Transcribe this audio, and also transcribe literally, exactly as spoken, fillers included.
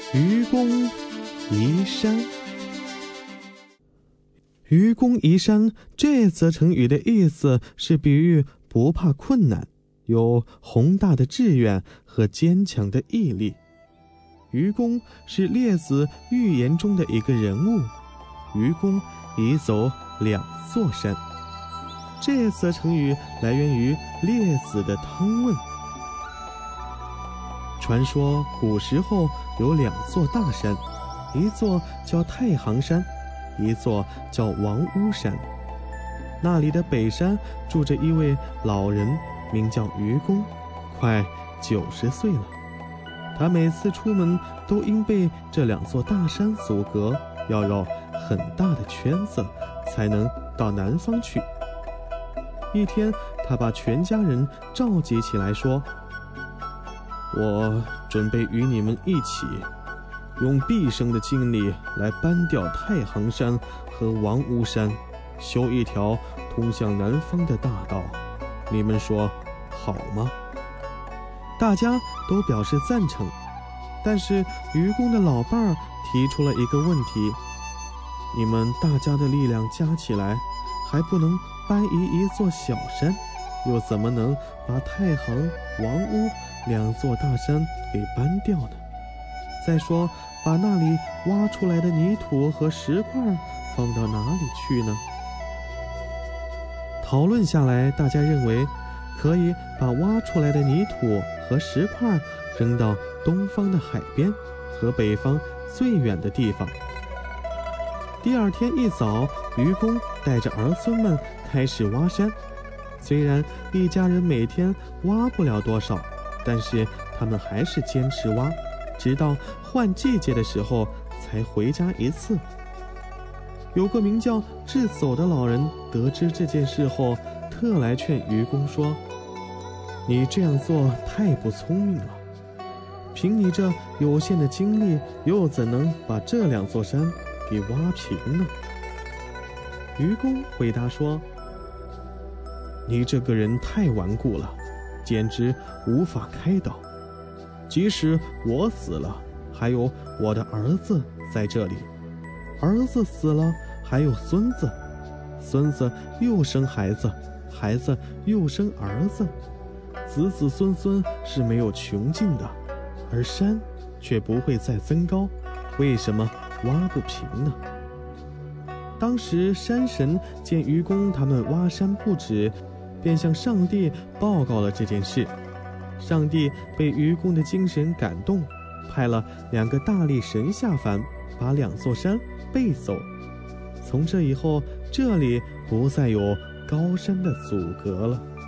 愚公移山。愚公移山这则成语的意思是比喻不怕困难，有宏大的志愿和坚强的毅力。愚公是列子寓言中的一个人物，愚公移走两座山。这则成语来源于列子的汤问。传说古时候有两座大山，一座叫太行山，一座叫王屋山。那里的北山住着一位老人，名叫愚公，快九十岁了。他每次出门都因被这两座大山阻隔，要绕很大的圈子才能到南方去。一天，他把全家人召集起来说：我准备与你们一起用毕生的精力来搬掉太行山和王屋山，修一条通向南方的大道，你们说好吗？大家都表示赞成，但是愚公的老伴儿提出了一个问题：你们大家的力量加起来还不能搬移一座小山，又怎么能把太行、王屋两座大山给搬掉呢？再说，把那里挖出来的泥土和石块放到哪里去呢？讨论下来，大家认为可以把挖出来的泥土和石块扔到东方的海边和北方最远的地方。第二天一早，愚公带着儿孙们开始挖山。虽然一家人每天挖不了多少，但是他们还是坚持挖，直到换季节的时候才回家一次。有个名叫智叟的老人得知这件事后，特来劝愚公说：你这样做太不聪明了，凭你这有限的精力，又怎能把这两座山给挖平呢？愚公回答说：你这个人太顽固了，简直无法开导。即使我死了，还有我的儿子在这里，儿子死了，还有孙子，孙子又生孩子，孩子又生儿子，子子孙孙是没有穷尽的，而山却不会再增高，为什么挖不平呢？当时山神见愚公他们挖山不止，便向上帝报告了这件事。上帝被愚公的精神感动，派了两个大力神下凡，把两座山背走。从这以后，这里不再有高山的阻隔了。